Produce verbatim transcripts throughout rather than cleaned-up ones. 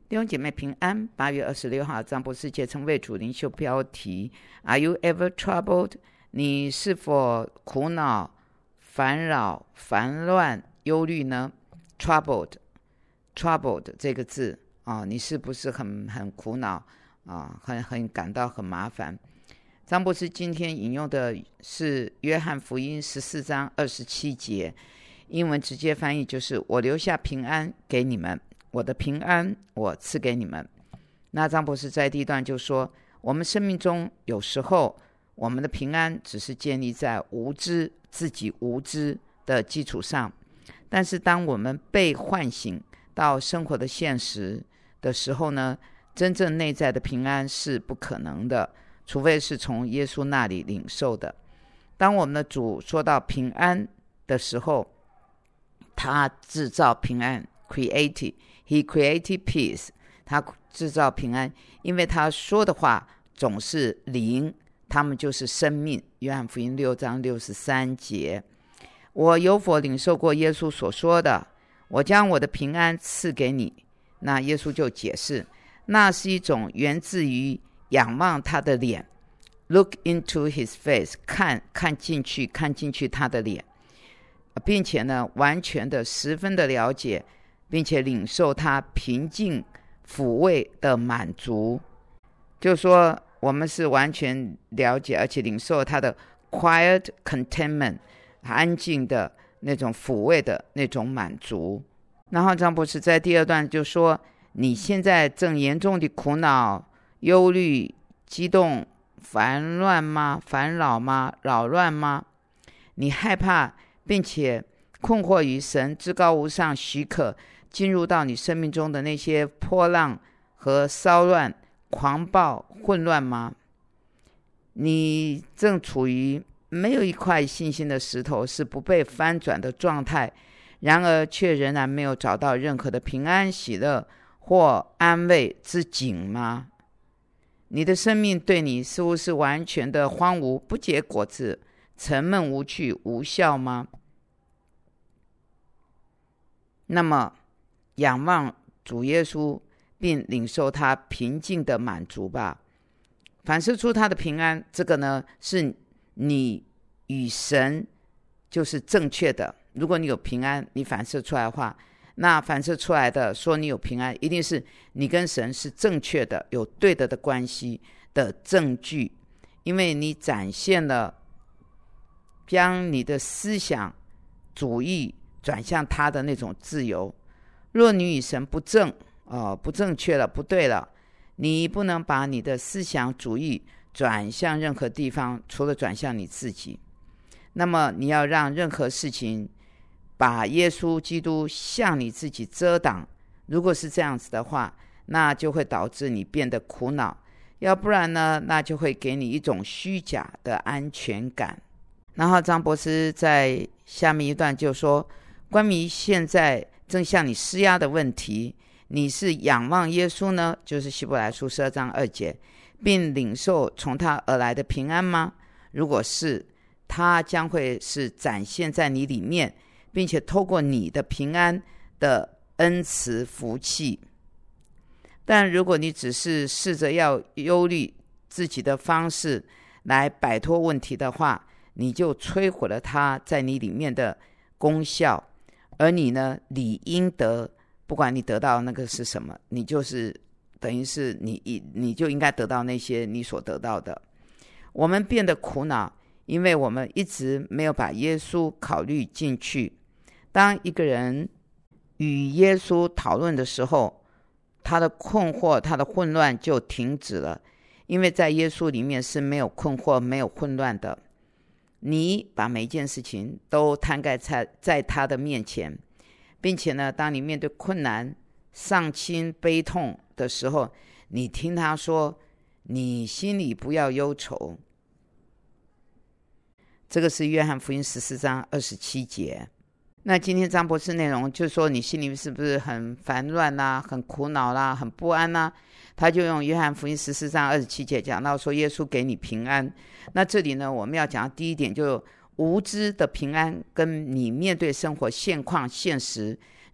弟兄姐妹平安。八月二十六号，张博士节称为主灵修标题 Are you ever troubled？ 你是否苦恼、烦扰、烦乱、忧虑呢？ Troubled Troubled 这个字、啊、你是不是很很苦恼、啊、很很感到很麻烦？张博士今天引用的是约翰福音十四章二十七节，英文直接翻译就是我留下平安给你们，我的平安我赐给你们。那张博士在第一段就说，我们生命中有时候我们的平安只是建立在无知自己无知的基础上，但是当我们被唤醒到生活的现实的时候呢，真正内在的平安是不可能的，除非是从耶稣那里领受的。当我们的主说到平安的时候，他制造平安 created He created peace， 他制造平安，因为他说的话总是灵，他们就是生命。约翰福音六章六十三节，我有否领受过耶稣所说的，我将我的平安赐给你？那耶稣就解释，那是一种源自于仰望他的脸， look into his face， 看看进去看进去他的脸，并且呢完全的十分的了解，并且领受他平静抚慰的满足。就是说我们是完全了解而且领受他的 quiet contentment， 安静的那种抚慰的那种满足。然后张博士在第二段就说，你现在正严重的苦恼、忧虑、激动、烦乱吗？烦扰吗？扰乱吗？你害怕并且困惑于神至高无上许可进入到你生命中的那些波浪和骚乱、狂暴、混乱吗？你正处于没有一块信心的石头是不被翻转的状态，然而却仍然没有找到任何的平安、喜乐或安慰之井吗？你的生命对你似乎是完全的荒芜、不结果子、沉闷无趣、无效吗？那么仰望主耶稣并领受他平静的满足吧，反射出他的平安。这个呢是你与神就是正确的。如果你有平安，你反射出来的话，那反射出来的说你有平安，一定是你跟神是正确的，有对的的关系的证据，因为你展现了将你的思想主义转向他的那种自由。若你与神不正、呃、不正确了，不对了，你不能把你的思想主义转向任何地方，除了转向你自己。那么你要让任何事情把耶稣基督向你自己遮挡，如果是这样子的话，那就会导致你变得苦恼，要不然呢，那就会给你一种虚假的安全感。然后张博士在下面一段就说，关于现在正向你施压的问题，你是仰望耶稣呢，就是希伯来书十二章二节，并领受从他而来的平安吗？如果是，他将会是展现在你里面，并且透过你的平安的恩慈福气。但如果你只是试着要忧虑自己的方式来摆脱问题的话，你就摧毁了它在你里面的功效。而你呢，理应得，不管你得到那个是什么，你就是等于是你你就应该得到那些你所得到的。我们变得苦恼，因为我们一直没有把耶稣考虑进去。当一个人与耶稣讨论的时候，他的困惑、他的混乱就停止了，因为在耶稣里面是没有困惑、没有混乱的。你把每一件事情都摊盖在在他的面前，并且呢，当你面对困难、丧亲、悲痛的时候，你听他说，你心里不要忧愁。这个是约翰福音十四章二十七节。那今天张博士内容就是说，你心里是不是很烦乱啦、很苦恼啦、很不安啦？他就用约翰福音十四章二十七节讲到说，耶稣给你平安。那这里呢，我们要讲第一点，就无知的平安跟你面对生活现况现实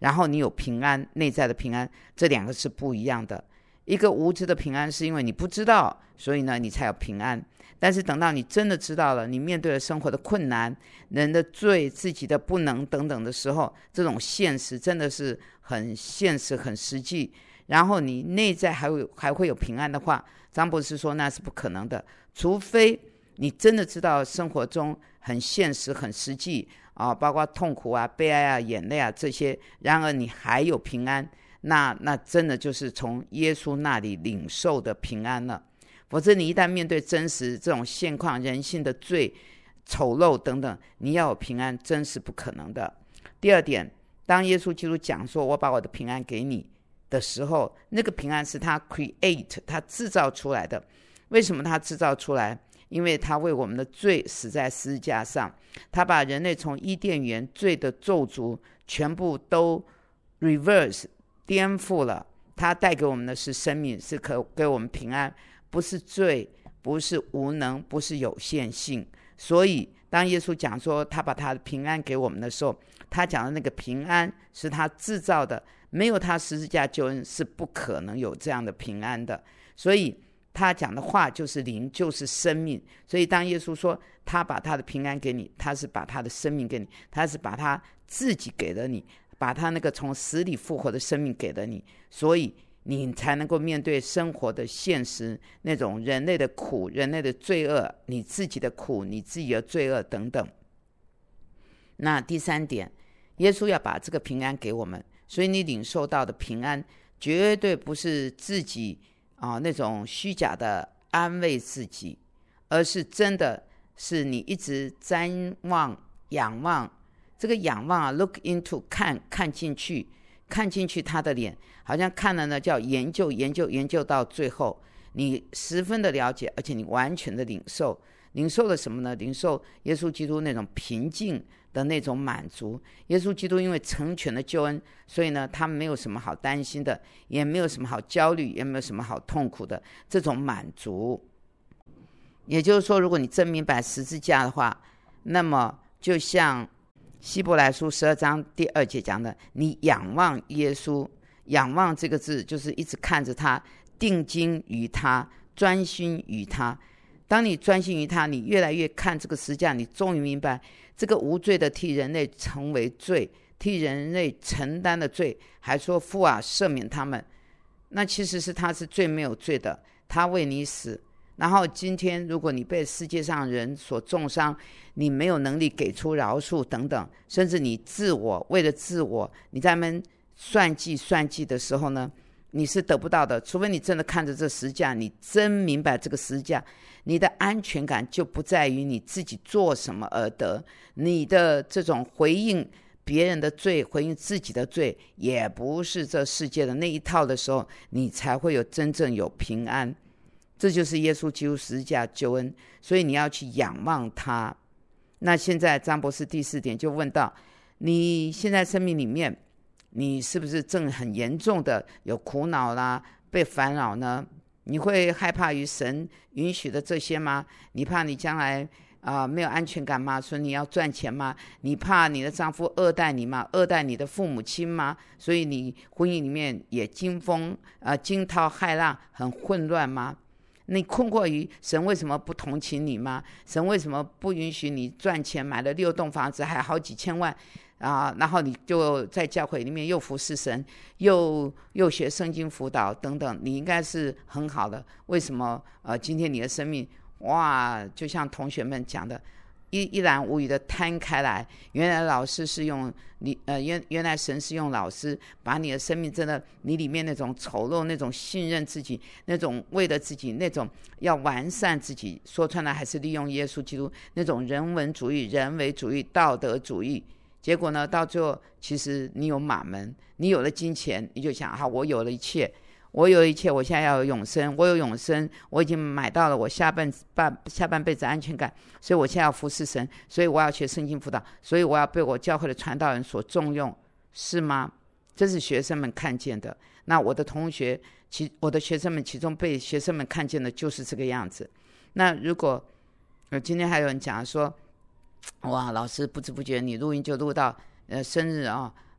然后你有平安，内在的平安，这两个是不一样的。一个无知的平安是因为你不知道，所以呢你才有平安。但是等到你真的知道了，你面对了生活的困难、人的罪、自己的不能等等的时候，这种现实真的是很现实、很实际。然后你内在还会还会有平安的话，张博士说那是不可能的，除非你真的知道生活中很现实、很实际啊，包括痛苦啊、悲哀啊、眼泪啊这些，然而你还有平安，那那真的就是从耶稣那里领受的平安了。否则你一旦面对真实这种现况、人性的罪、丑陋等等，你要有平安真是不可能的。第二点，当耶稣基督讲说我把我的平安给你的时候，那个平安是他 create 他制造出来的。为什么他制造出来？因为他为我们的罪死在十字架上，他把人类从伊甸园罪的咒诅全部都 reverse 颠覆了，他带给我们的是生命，是可给我们平安，不是罪，不是无能，不是有限性。所以当耶稣讲说他把他的平安给我们的时候，他讲的那个平安是他制造的，没有他十字架救恩是不可能有这样的平安的。所以他讲的话就是灵，就是生命。所以当耶稣说他把他的平安给你，他是把他的生命给你，他是把他自己给了你，把他那个从死里复活的生命给了你，所以你才能够面对生活的现实，那种人类的苦、人类的罪恶，你自己的苦、你自己的罪恶等等。那第三点，耶稣要把这个平安给我们，所以你领受到的平安绝对不是自己啊那种虚假的安慰自己，而是真的是你一直瞻望、仰望。这个仰望啊 ，look into 看看进去，看进去他的脸，好像看了呢，叫研究研究研究到最后，你十分的了解，而且你完全的领受，领受了什么呢？领受耶稣基督那种平静的那种满足。耶稣基督因为成全了救恩，所以呢，他没有什么好担心的，也没有什么好焦虑，也没有什么好痛苦的，这种满足。也就是说，如果你真明白十字架的话，那么就像希伯来书十二章第二节讲的，你仰望耶稣，仰望这个字就是一直看着他，定睛于他，专心于他。当你专心于他，你越来越看这个十字架，你终于明白这个无罪的替人类成为罪，替人类承担的罪，还说父啊赦免他们，那其实是他是最没有罪的，他为你死。然后今天如果你被世界上人所重伤，你没有能力给出饶恕等等，甚至你自我为了自我你在那边算计算计的时候呢，你是得不到的。除非你真的看着这十字架，你真明白这个十字架，你的安全感就不在于你自己做什么而得，你的这种回应别人的罪，回应自己的罪，也不是这世界的那一套的时候，你才会有真正有平安。这就是耶稣基督十字架救恩，所以你要去仰望他。那现在张博士第四点就问到，你现在生命里面你是不是正很严重的有苦恼啦，被烦扰呢？你会害怕于神允许的这些吗？你怕你将来啊、呃、没有安全感吗？所以你要赚钱吗？你怕你的丈夫恶待你吗？恶待你的父母亲吗？所以你婚姻里面也惊风呃惊涛骇浪，很混乱吗？你困惑于神为什么不同情你吗？神为什么不允许你赚钱买了六栋房子还好几千万啊？然后你就在教会里面又服侍神，又又学圣经辅导等等，你应该是很好的，为什么呃今天你的生命哇，就像同学们讲的，一一览无余的摊开来？原来老师是用你呃原原来神是用老师把你的生命真的，你里面那种丑陋，那种信任自己，那种为了自己，那种要完善自己，说穿了还是利用耶稣基督那种人文主义、人为主义、道德主义。结果呢，到最后其实你有马门，你有了金钱，你就想好，我有了一切。我有一切，我现在要有永生，我有永生，我已经买到了我下半半下半辈子安全感，所以我现在要服侍神，所以我要学圣经辅导，所以我要被我教会的传道人所重用，是吗？这是学生们看见的。那我的同学，其我的学生们其中被学生们看见的就是这个样子。那如果呃今天还有人讲说，哇，老师不知不觉你录音就录到呃生日啊、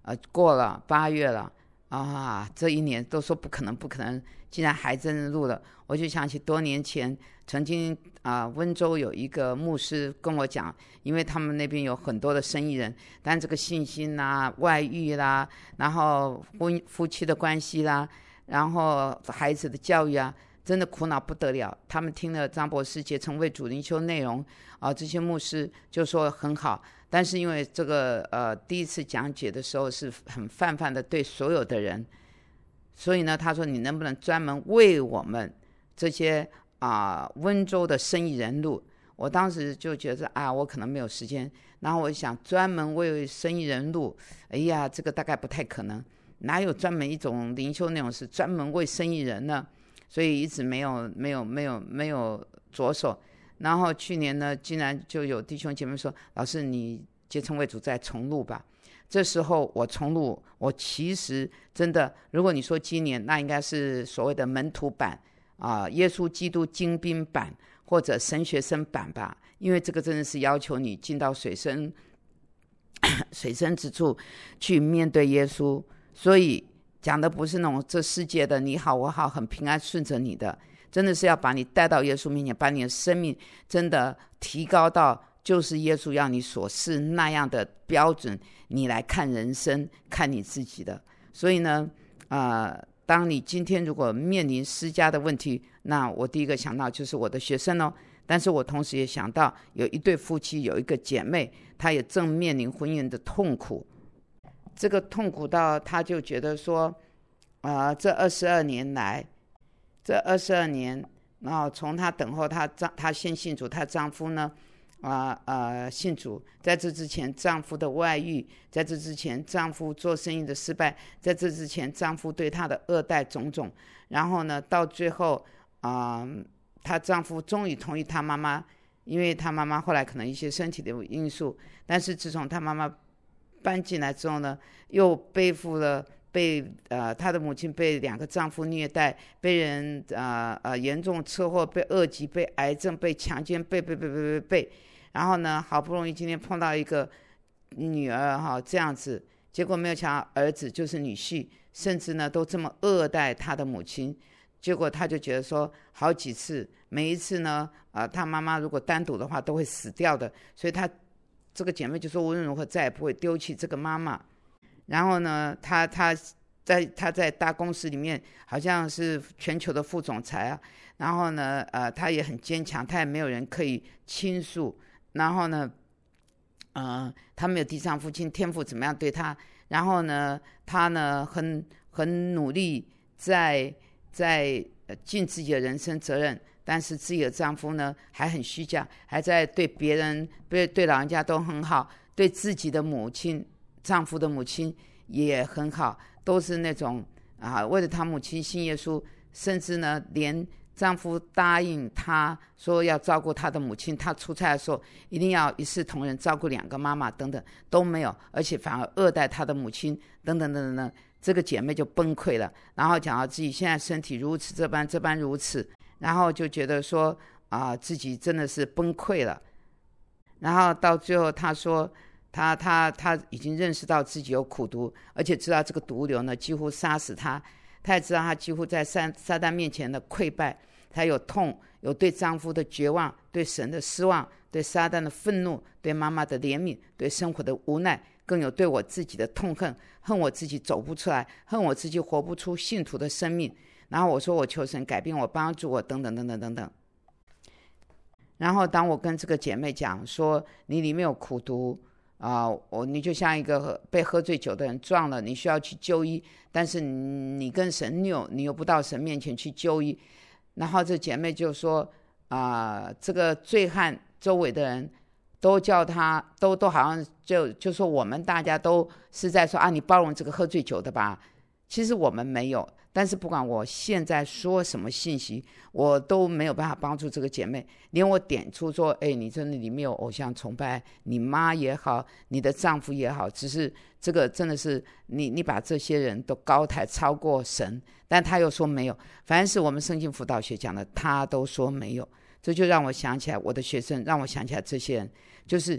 呃，过了八月了啊，这一年都说不可能不可能，竟然还真的录了。我就想起多年前曾经啊、呃，温州有一个牧师跟我讲，因为他们那边有很多的生意人，但这个信心啦、外遇啦，然后婚夫妻的关系啦，然后孩子的教育啊，真的苦恼不得了。他们听了张博士结成为主灵修内容啊，这些牧师就说很好，但是因为这个呃第一次讲解的时候是很泛泛的对所有的人，所以呢，他说你能不能专门为我们这些啊、呃、温州的生意人录？我当时就觉得啊，我可能没有时间，然后我想专门为生意人录，哎呀，这个大概不太可能，哪有专门一种灵修内容是专门为生意人呢？所以一直没有没有没有没有着手。然后去年呢，竟然就有弟兄姐妹说，老师你结成为主再重录吧。这时候我重录，我其实真的，如果你说今年，那应该是所谓的门徒版啊、呃，耶稣基督精兵版或者神学生版吧，因为这个真的是要求你进到水深水深之处去面对耶稣，所以讲的不是那种这世界的你好我好很平安顺着你的，真的是要把你带到耶稣面前，把你的生命真的提高到就是耶稣要你所示那样的标准，你来看人生，看你自己的。所以呢，呃，当你今天如果面临失家的问题，那我第一个想到就是我的学生哦。但是我同时也想到有一对夫妻，有一个姐妹，她也正面临婚姻的痛苦。这个痛苦到她就觉得说，啊、呃，这二十二年来，这二十二年，然后从她等候她丈，她先信主，她丈夫呢，啊呃信主，在这之前丈夫的外遇，在这之前丈夫做生意的失败，在这之前丈夫对她的恶待种种，然后呢，到最后啊。呃她丈夫终于同意她妈妈，因为她妈妈后来可能一些身体的因素，但是自从她妈妈搬进来之后呢，又背负了被呃她的母亲被两个丈夫虐待，被人呃呃严重车祸，被恶疾，被癌症，被强奸，被被被被被被，然后呢，好不容易今天碰到一个女儿哈这样子，结果没有想到儿子就是女婿，甚至呢都这么恶待她的母亲。结果他就觉得说好几次，每一次呢，啊、呃，他妈妈如果单独的话都会死掉的，所以他这个姐妹就说无论如何再也不会丢弃这个妈妈。然后呢，他他在他在大公司里面好像是全球的副总裁啊，然后呢，呃，他也很坚强，他也没有人可以倾诉。然后呢，呃，他没有地上父亲，天父怎么样对他？然后呢，他呢很很努力在。在尽自己的人生责任，但是自己的丈夫呢还很虚假，还在对别人对对老人家都很好，对自己的母亲丈夫的母亲也很好，都是那种啊为了他母亲信耶稣，甚至呢连丈夫答应他说要照顾他的母亲，他出差的时候一定要一视同仁照顾两个妈妈等等都没有，而且反而恶待他的母亲等等等等等。这个姐妹就崩溃了，然后讲到自己现在身体如此这般这般如此，然后就觉得说啊、呃、自己真的是崩溃了。然后到最后她说她她她已经认识到自己有苦毒，而且知道这个毒瘤呢几乎杀死她，她也知道她几乎在撒撒旦面前的溃败，她有痛，有对丈夫的绝望，对神的失望，对撒旦的愤怒，对妈妈的怜悯，对生活的无奈，更有对我自己的痛恨，恨我自己走不出来，恨我自己活不出信徒的生命。然后我说我求神改变我，帮助我等等等等等等。然后当我跟这个姐妹讲说你里面有苦毒啊、呃，我你就像一个被喝醉酒的人撞了，你需要去就医，但是你跟神拗，你又不到神面前去就医。然后这姐妹就说啊、呃，这个醉汉周围的人都叫他都都好像就就说我们大家都是在说啊，你包容这个喝醉酒的吧？其实我们没有，但是不管我现在说什么信息，我都没有办法帮助这个姐妹。连我点出说，哎，你真的里面有偶像崇拜，你妈也好，你的丈夫也好，只是这个真的是你你把这些人都高抬超过神，但他又说没有。凡是我们圣经辅导学讲的，他都说没有。这就让我想起来我的学生，让我想起来这些人，就是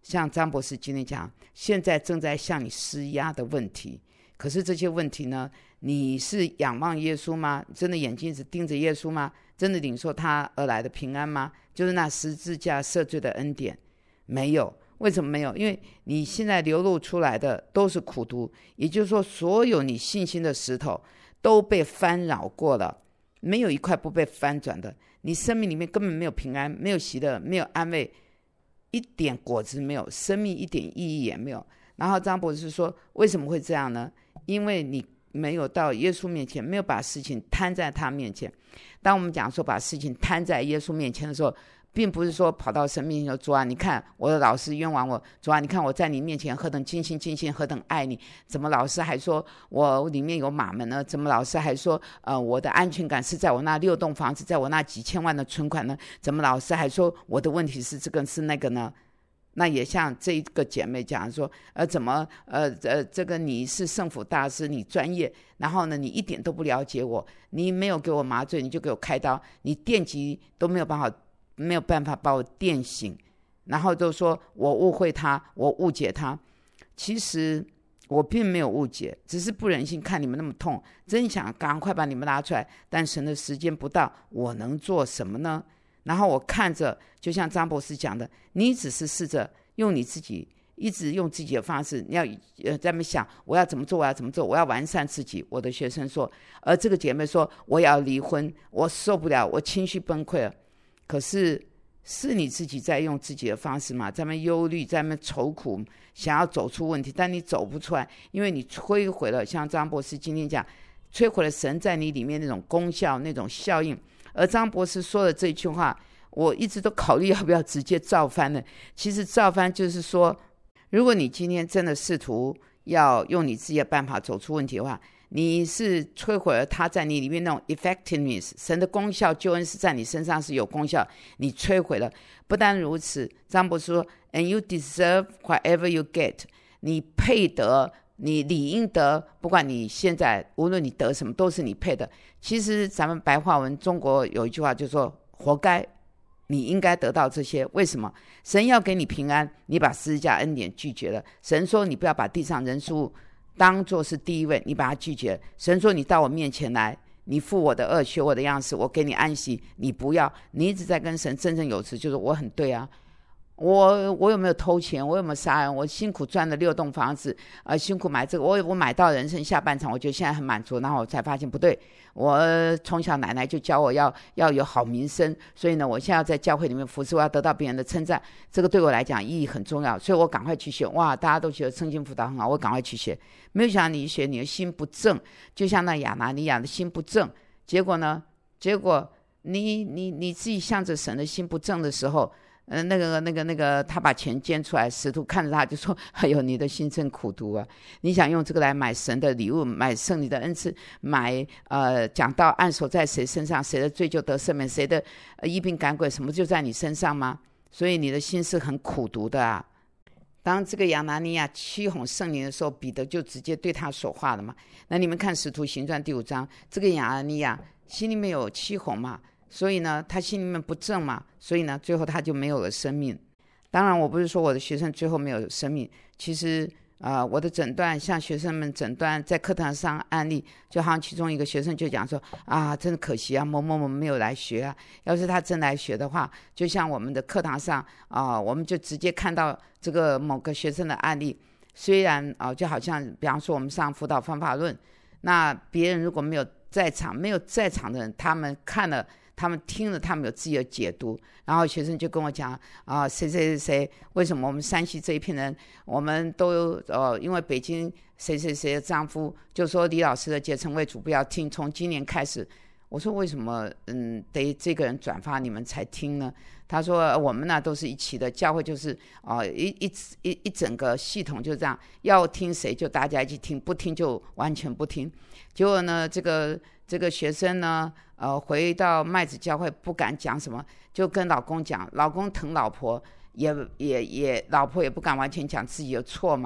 像张博士今天讲，现在正在向你施压的问题，可是这些问题呢，你是仰望耶稣吗？真的眼睛一直盯着耶稣吗？真的领受他而来的平安吗？就是那十字架赦罪的恩典？没有。为什么没有？因为你现在流露出来的都是苦毒，也就是说所有你信心的石头都被翻扰过了，没有一块不被翻转的。你生命里面根本没有平安，没有喜乐，没有安慰，一点果子没有，生命一点意义也没有。然后张博士说为什么会这样呢？因为你没有到耶稣面前，没有把事情摊在他面前。当我们讲说把事情摊在耶稣面前的时候，并不是说跑到神面前说，主啊，你看我的老师冤枉我，主啊，你看我在你面前何等尽心尽心，何等爱你，怎么老师还说我里面有马门呢？怎么老师还说呃，我的安全感是在我那六栋房子，在我那几千万的存款呢？怎么老师还说我的问题是这个是那个呢？那也像这个姐妹讲说，呃，怎么呃呃，这个你是圣辅大师，你专业，然后呢，你一点都不了解我，你没有给我麻醉，你就给我开刀，你电击都没有办法。没有办法把我电醒，然后就说我误会他，我误解他。其实我并没有误解，只是不忍心看你们那么痛，真想赶快把你们拉出来，但神的时间不到，我能做什么呢？然后我看着，就像张博士讲的，你只是试着用你自己，一直用自己的方式，你要呃在那边想我要怎么做，我要怎么做，我要完善自己。我的学生说，而这个姐妹说我要离婚，我受不了，我情绪崩溃了。可是是你自己在用自己的方式嘛，在那边忧虑，在那边愁苦，想要走出问题，但你走不出来，因为你摧毁了，像张博士今天讲，摧毁了神在你里面那种功效，那种效应。而张博士说的这句话，我一直都考虑要不要直接照翻呢。其实照翻就是说，如果你今天真的试图要用你自己的办法走出问题的话，你是摧毁了他在你里面那种 effectiveness， 神的功效，救恩是在你身上是有功效，你摧毁了。不但如此，张博士说 and you deserve whatever you get， 你配得，你理应得，不管你现在无论你得什么都是你配的。其实咱们白话文中国有一句话就说活该，你应该得到这些。为什么？神要给你平安，你把十字架恩典拒绝了。神说你不要把地上人事物当作是第一位，你把它拒绝了。神说你到我面前来，你负我的恶，学我的样式，我给你安息，你不要。你一直在跟神振振有词，就是我很对啊，我我有没有偷钱，我有没有杀人，我辛苦赚了六栋房子，呃，辛苦买这个，我我买到人生下半场，我觉得现在很满足。然后我才发现不对，我从小奶奶就教我要要有好名声，所以呢，我现在要在教会里面服侍，我要得到别人的称赞，这个对我来讲意义很重要，所以我赶快去学。哇，大家都觉得圣经辅导很好，我赶快去学。没有想到你一学，你的心不正，就像那亚拿尼亚的心不正，结果呢？结果你你你自己向着神的心不正的时候。呃，那个、那个、那个，他把钱捐出来，使徒看着他就说：“哎呦，你的心真苦毒啊！你想用这个来买神的礼物，买圣灵的恩赐，买呃讲道按手在谁身上，谁的罪就得赦免，谁的呃医病赶鬼什么就在你身上吗？所以你的心是很苦毒的啊！”当这个亚拿尼亚欺哄圣灵的时候，彼得就直接对他说话了嘛。那你们看《使徒行传》第五章，这个亚拿尼亚心里面有欺哄嘛。所以呢，他心里面不正嘛，所以呢，最后他就没有了生命。当然，我不是说我的学生最后没有生命，其实啊、呃，我的诊断向学生们诊断，在课堂上案例，就好像其中一个学生就讲说啊，真的可惜啊，某某某没有来学啊。要是他真来学的话，就像我们的课堂上啊、呃，我们就直接看到这个某个学生的案例。虽然啊、呃，就好像比方说我们上辅导方法论，那别人如果没有在场，没有在场的人，他们看了。他们听了，他们有自己的解读，然后学生就跟我讲啊，谁谁谁谁，为什么我们山西这一片人，我们都呃，因为北京谁谁谁的丈夫就说李老师的结成为主不要听，从今年开始。我说为什么嗯得这个人转发你们才听呢？他说我们呢都是一起的，教会就是啊、呃、一一一一整个系统就这样，要听谁就大家一起听，不听就完全不听。结果呢，这个这个学生呢，呃，回到麦子教会不敢讲什么，就跟老公讲，老公疼老婆，也也也老婆也不敢完全讲自己的错嘛。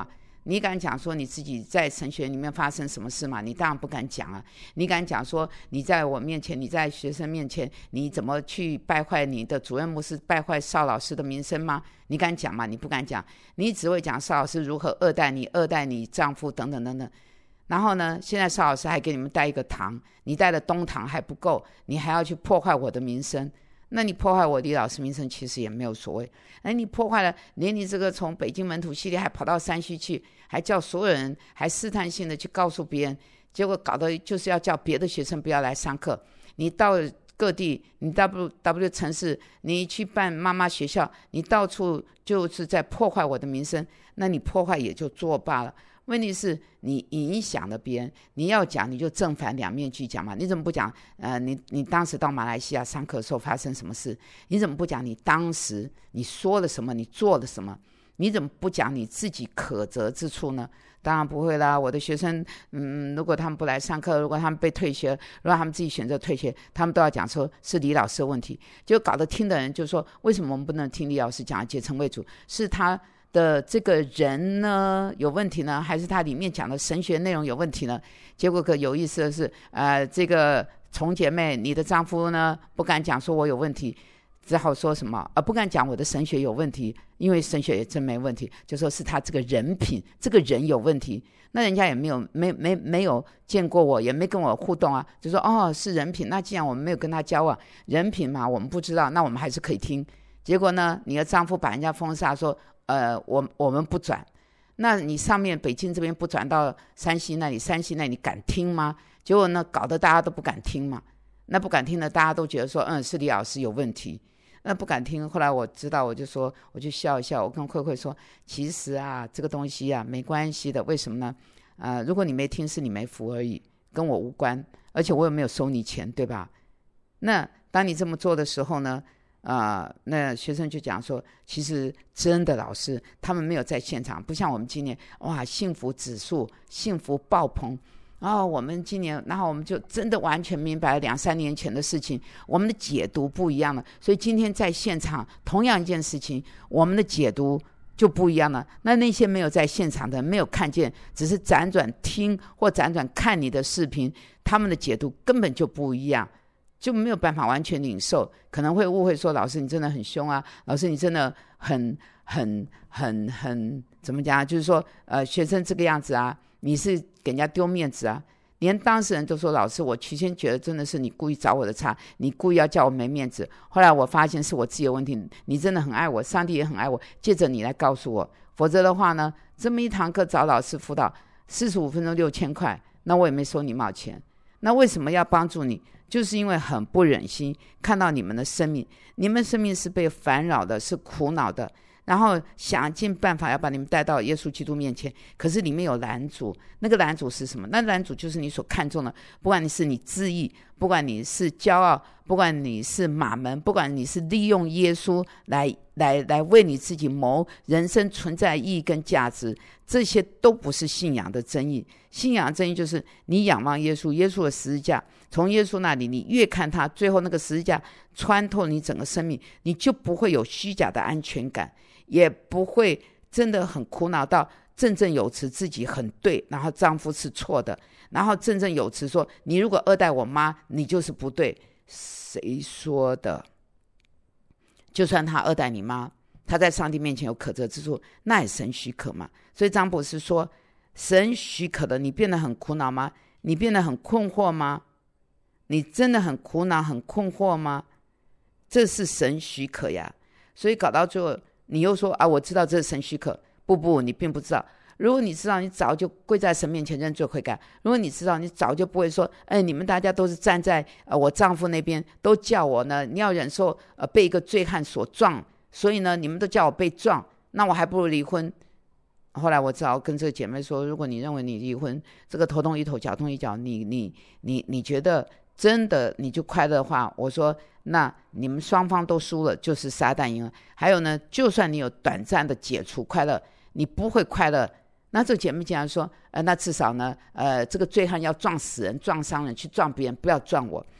你敢讲说你自己在神学里面发生什么事吗？你当然不敢讲啊。你敢讲说你在我面前，你在学生面前，你怎么去败坏你的主任牧师，败坏邵老师的名声吗？你敢讲吗？你不敢讲，你只会讲邵老师如何恶待你，恶待你丈夫等等等等。然后呢，现在邵老师还给你们带一个堂，你带了东堂还不够，你还要去破坏我的名声。那你破坏我李老师名声其实也没有所谓，哎，你破坏了，连你这个从北京门徒系列还跑到山西去，还叫所有人还试探性的去告诉别人，结果搞得就是要叫别的学生不要来上课。你到各地，你 W W 城市，你去办妈妈学校，你到处就是在破坏我的名声，那你破坏也就作罢了。问题是你影响了别人，你要讲你就正反两面去讲嘛。你怎么不讲呃，你你当时到马来西亚上课的时候发生什么事？你怎么不讲你当时你说了什么，你做了什么？你怎么不讲你自己可责之处呢？当然不会啦，我的学生嗯，如果他们不来上课，如果他们被退学，如果他们自己选择退学，他们都要讲说是李老师的问题，就搞得听的人就说为什么我们不能听李老师讲结成为主，是他的这个人呢有问题呢，还是他里面讲的神学内容有问题呢？结果可有意思的是呃，这个虫姐妹你的丈夫呢不敢讲说我有问题，只好说什么呃，不敢讲我的神学有问题，因为神学也真没问题，就说是他这个人品，这个人有问题。那人家也没有没没没有见过我，也没跟我互动啊，就说哦是人品，那既然我们没有跟他交往，人品嘛我们不知道，那我们还是可以听。结果呢，你的丈夫把人家封杀说呃，我我们不转，那你上面北京这边不转到山西那里，山西那里你敢听吗？结果呢，搞得大家都不敢听嘛。那不敢听的，大家都觉得说，嗯，是李老师有问题。那不敢听，后来我知道，我就说，我就笑一笑，我跟慧慧说，其实啊，这个东西啊，没关系的。为什么呢？呃，如果你没听，是你没福而已，跟我无关，而且我也没有收你钱，对吧？那当你这么做的时候呢？啊、呃，那学生就讲说，其实真的老师他们没有在现场，不像我们今年哇，幸福指数幸福爆棚，然后我们今年，然后我们就真的完全明白了两三年前的事情，我们的解读不一样了，所以今天在现场同样一件事情，我们的解读就不一样了。那那些没有在现场的，没有看见，只是辗转听或辗转看你的视频，他们的解读根本就不一样。就没有办法完全领受，可能会误会说老师你真的很凶啊，老师你真的很很很很怎么讲，就是说呃学生这个样子啊，你是给人家丢面子啊。连当事人都说老师我起先觉得真的是你故意找我的茬，你故意要叫我没面子，后来我发现是我自己的问题，你真的很爱我，上帝也很爱我，借着你来告诉我，否则的话呢，这么一堂课找老师辅导四十五分钟六千块，那我也没收你毛钱。那为什么要帮助你？就是因为很不忍心看到你们的生命，你们生命是被烦扰的，是苦恼的，然后想尽办法要把你们带到耶稣基督面前，可是里面有拦阻。那个拦阻是什么？那拦阻就是你所看重的，不管你是你自义，不管你是骄傲，不管你是马门，不管你是利用耶稣来来来为你自己谋人生存在意义跟价值，这些都不是信仰的真义。信仰的真义就是你仰望耶稣，耶稣的十字架，从耶稣那里你越看他，最后那个十字架穿透你整个生命，你就不会有虚假的安全感，也不会真的很苦恼到振振有词自己很对，然后丈夫是错的，然后振振有词说你如果恶待我妈你就是不对。谁说的？就算他恶待你妈，他在上帝面前有可责之处，那也神许可嘛。所以张博士说，神许可的，你变得很苦恼吗？你变得很困惑吗？你真的很苦恼很困惑吗？这是神许可呀。所以搞到最后你又说啊，我知道这是神许可。不不，你并不知道。如果你知道，你早就跪在神面前认罪悔改。如果你知道，你早就不会说，哎，你们大家都是站在呃我丈夫那边，都叫我呢，你要忍受呃被一个醉汉所撞，所以呢，你们都叫我被撞，那我还不如离婚。后来我只好跟这个姐妹说，如果你认为你离婚，这个头痛医头，脚痛医脚，你你你你觉得真的你就快乐的话，我说那你们双方都输了，就是撒旦赢了。还有呢，就算你有短暂的解除快乐，你不会快乐。那这个姐妹竟然说，呃，那至少呢，呃，这个醉汉要撞死人、撞伤人，去撞别人，不要撞我。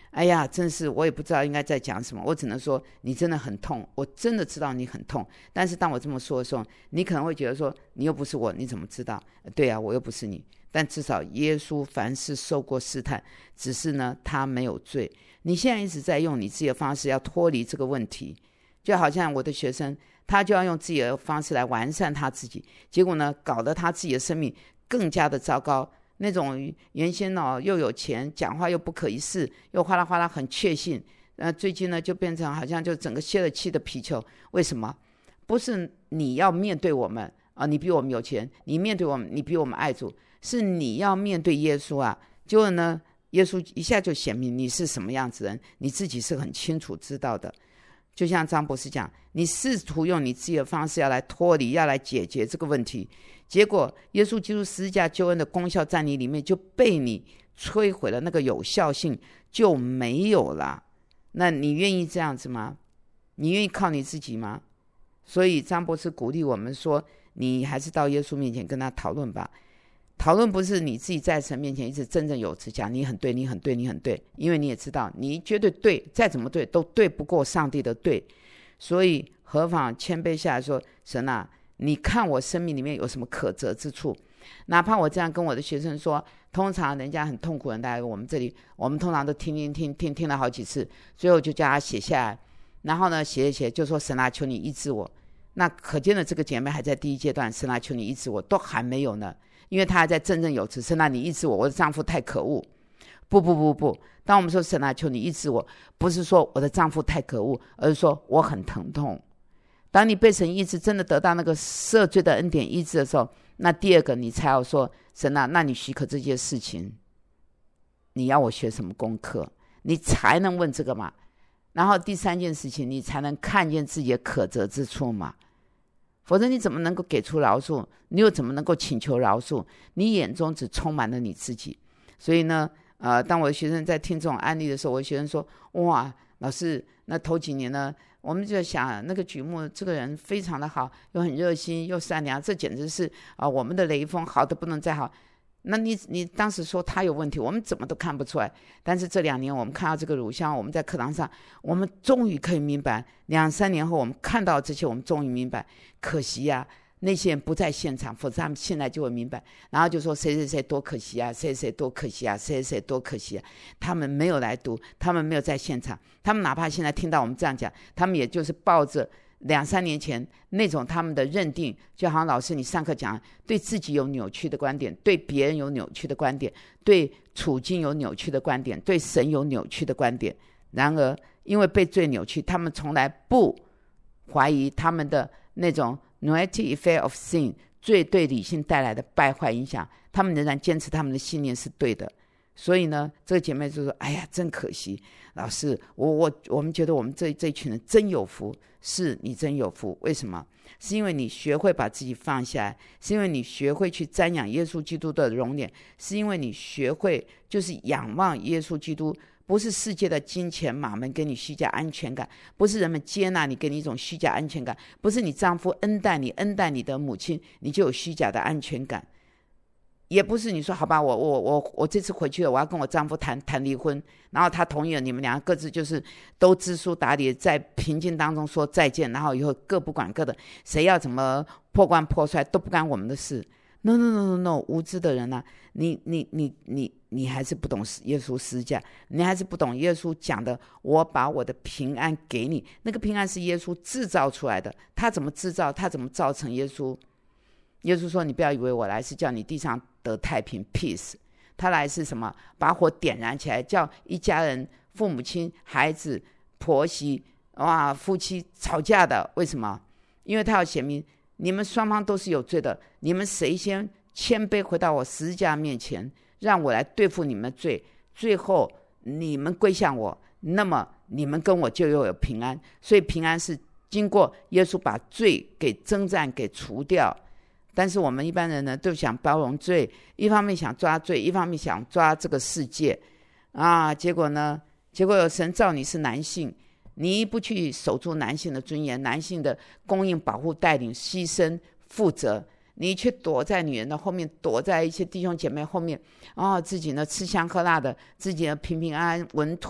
哎呀，真是我也不知道应该在讲什么，我只能说你真的很痛，我真的知道你很痛。但是当我这么说的时候，你可能会觉得说，你又不是我，你怎么知道？对啊，我又不是你。但至少耶稣凡事受过试探，只是呢他没有罪。你现在一直在用你自己的方式要脱离这个问题，就好像我的学生，他就要用自己的方式来完善他自己，结果呢搞得他自己的生命更加的糟糕。那种原先哦又有钱，讲话又不可一世，又哗啦哗啦很确信，呃，最近呢就变成好像就整个泄了气的皮球。为什么？不是你要面对我们啊，你比我们有钱，你面对我们，你比我们爱主，是你要面对耶稣啊。结果呢，耶稣一下就显明你是什么样子人，你自己是很清楚知道的。就像张博士讲，你试图用你自己的方式要来脱离，要来解决这个问题，结果耶稣基督十字架救恩的功效在你里面就被你摧毁了，那个有效性就没有了。那你愿意这样子吗？你愿意靠你自己吗？所以张博士鼓励我们说，你还是到耶稣面前跟他讨论吧。讨论不是你自己在神面前一直振振有词讲你很对你很对你很对，因为你也知道你绝对对，再怎么对都对不过上帝的对。所以何妨谦卑下来说，神啊，你看我生命里面有什么可责之处。哪怕我这样跟我的学生说，通常人家很痛苦的人来我们这里，我们通常都听听听听听了好几次，最后就叫他写下来，然后呢写一写就说，神啊，求你医治我。那可见的这个姐妹还在第一阶段，神啊，求你医治我，都还没有呢，因为他还在振振有词，神啊，你医治我，我的丈夫太可恶。不不不不，当我们说神啊，求你医治我，不是说我的丈夫太可恶，而是说我很疼痛。当你被神医治，真的得到那个赦罪的恩典医治的时候，那第二个你才要说，神啊，那你许可这件事情，你要我学什么功课，你才能问这个嘛。然后第三件事情，你才能看见自己的可责之处嘛。否则你怎么能够给出饶恕？你又怎么能够请求饶恕？你眼中只充满了你自己。所以呢，呃，当我的学生在听这种案例的时候，我的学生说，哇，老师，那头几年呢，我们就想那个举目这个人非常的好，又很热心又善良，这简直是啊、呃、我们的雷锋，好的不能再好。那你你当时说他有问题，我们怎么都看不出来。但是这两年我们看到这个乳香，我们在课堂上，我们终于可以明白。两三年后我们看到这些，我们终于明白。可惜呀、啊，那些人不在现场，否则他们现在就会明白。然后就说谁谁谁多可惜啊，谁谁多可惜啊，谁谁谁多可惜啊。他们没有来读，他们没有在现场，他们哪怕现在听到我们这样讲，他们也就是抱着两三年前那种他们的认定，就好像老师你上课讲，对自己有扭曲的观点，对别人有扭曲的观点，对处境有扭曲的观点，对神有扭曲的观点。然而因为被罪扭曲，他们从来不怀疑他们的那种 negative effect of sin 罪对理性带来的败坏影响，他们仍然坚持他们的信念是对的。所以呢，这个姐妹就说，哎呀，真可惜，老师，我我我们觉得我们这这一群人真有福。是你真有福，为什么？是因为你学会把自己放下来，是因为你学会去瞻仰耶稣基督的容脸，是因为你学会就是仰望耶稣基督，不是世界的金钱马门给你虚假安全感，不是人们接纳你给你一种虚假安全感，不是你丈夫恩待你恩待你的母亲你就有虚假的安全感，也不是你说好吧，我我我我这次回去了，我要跟我丈夫谈谈离婚，然后他同意了，你们两个各自就是都知书达理，在平静当中说再见，然后以后各不管各的，谁要怎么破罐破摔都不干我们的事。No no no no no， 无知的人啊，你你你你你还是不懂耶稣十字架，你还是不懂耶稣讲的，我把我的平安给你，那个平安是耶稣制造出来的，他怎么制造，他怎么造成耶稣？耶稣说，你不要以为我来是叫你地上得太平 peace， 他来是什么？把火点燃起来，叫一家人父母亲孩子婆媳哇夫妻吵架的，为什么？因为他要显明你们双方都是有罪的，你们谁先谦卑回到我十字架面前，让我来对付你们的罪，最后你们归向我，那么你们跟我就又有平安。所以平安是经过耶稣把罪给征战给除掉。但是我们一般人呢，都想包容罪，一方面想抓罪，一方面想抓这个世界啊。结果呢，结果有神造你是男性，你不去守住男性的尊严，男性的供应、保护、带领、牺牲、负责，你却躲在女人的后面，躲在一些弟兄姐妹后面，哦，自己呢吃香喝辣的，自己呢平平安安稳妥。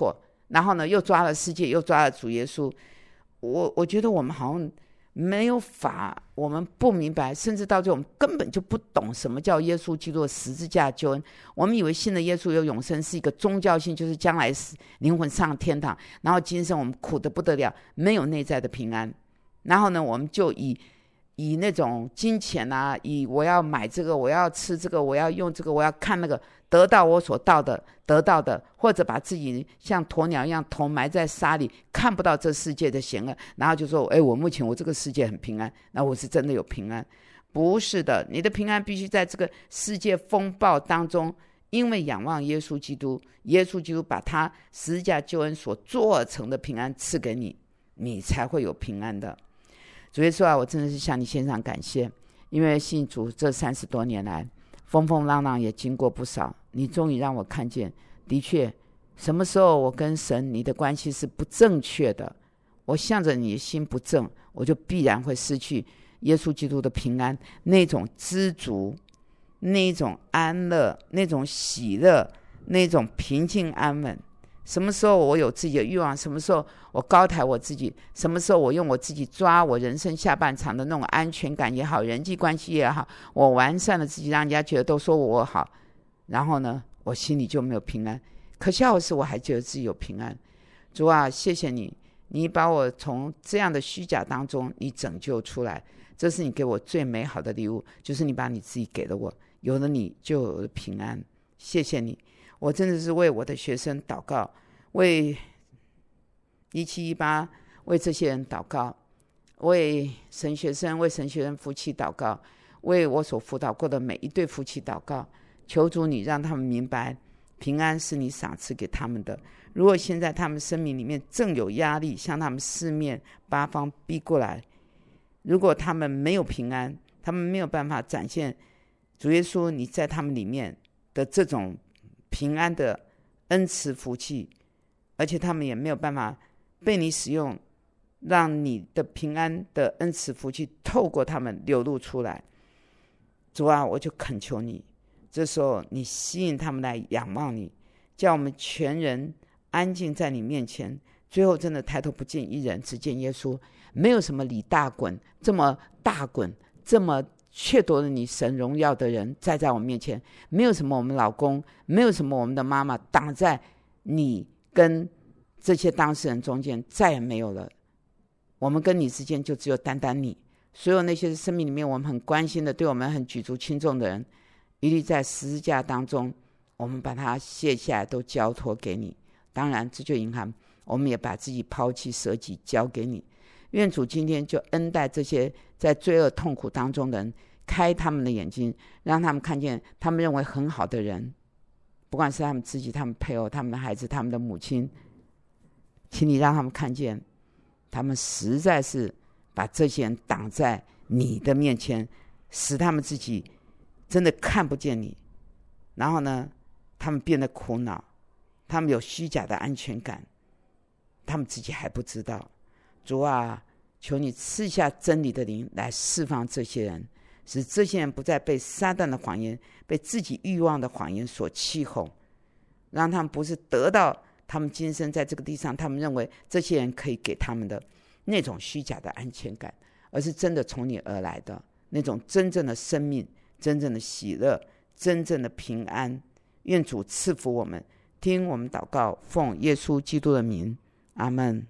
然后呢又抓了世界，又抓了主耶稣。我我觉得我们好像没有法，我们不明白，甚至到最后我们根本就不懂什么叫耶稣基督的十字架救恩。我们以为信的耶稣有永生，是一个宗教性，就是将来灵魂上天堂，然后今生我们苦得不得了，没有内在的平安。然后呢我们就以以那种金钱啊，以我要买这个，我要吃这个，我要用这个，我要看那个，得到我所到的得到的，或者把自己像鸵鸟一样头埋在沙里，看不到这世界的险恶，然后就说哎，我目前我这个世界很平安，那我是真的有平安。不是的，你的平安必须在这个世界风暴当中，因为仰望耶稣基督，耶稣基督把他十字架救恩所做成的平安赐给你，你才会有平安的。主耶稣啊，我真的是向你献上感谢，因为信主这三十多年来，风风浪浪也经过不少，你终于让我看见，的确什么时候我跟神你的关系是不正确的，我向着你的心不正，我就必然会失去耶稣基督的平安，那种知足，那种安乐，那种喜乐，那种平静安稳。什么时候我有自己的欲望，什么时候我高抬我自己，什么时候我用我自己抓我人生下半场的那种安全感也好，人际关系也好，我完善了自己，让人家觉得都说我好，然后呢我心里就没有平安。可笑的是我还觉得自己有平安。主啊，谢谢你，你把我从这样的虚假当中你拯救出来，这是你给我最美好的礼物，就是你把你自己给了我，有了你就有了平安。谢谢你，我真的是为我的学生祷告，为一七一八为这些人祷告，为神学生为神学生夫妻祷告，为我所辅导过的每一对夫妻祷告，求主你让他们明白平安是你赏赐给他们的。如果现在他们生命里面正有压力向他们四面八方逼过来，如果他们没有平安，他们没有办法展现主耶稣你在他们里面的这种平安的恩慈福气，而且他们也没有办法被你使用，让你的平安的恩慈福气透过他们流露出来。主啊，我就恳求你，这时候你吸引他们来仰望你，叫我们全人安静在你面前，最后真的抬头不见一人，只见耶稣。没有什么李大滚这么大滚这么窃夺了你神荣耀的人站在我们面前，没有什么我们老公，没有什么我们的妈妈挡在你跟这些当事人中间，再也没有了。我们跟你之间就只有单单你。所有那些生命里面我们很关心的，对我们很举足轻重的人，一律在十字架当中我们把它卸下来，都交托给你。当然这就隐含我们也把自己抛弃舍己交给你。愿主今天就恩待这些在罪恶痛苦当中的人，开他们的眼睛，让他们看见他们认为很好的人，不管是他们自己、他们配偶、他们的孩子、他们的母亲，请你让他们看见他们实在是把这些人挡在你的面前，使他们自己真的看不见你，然后呢他们变得苦恼，他们有虚假的安全感，他们自己还不知道。主啊，求你赐下真理的灵来释放这些人，使这些人不再被撒旦的谎言、被自己欲望的谎言所欺哄，让他们不是得到他们今生在这个地上他们认为这些人可以给他们的那种虚假的安全感，而是真的从你而来的那种真正的生命、真正的喜乐、真正的平安。愿主赐福我们，听我们祷告，奉耶稣基督的名，阿们。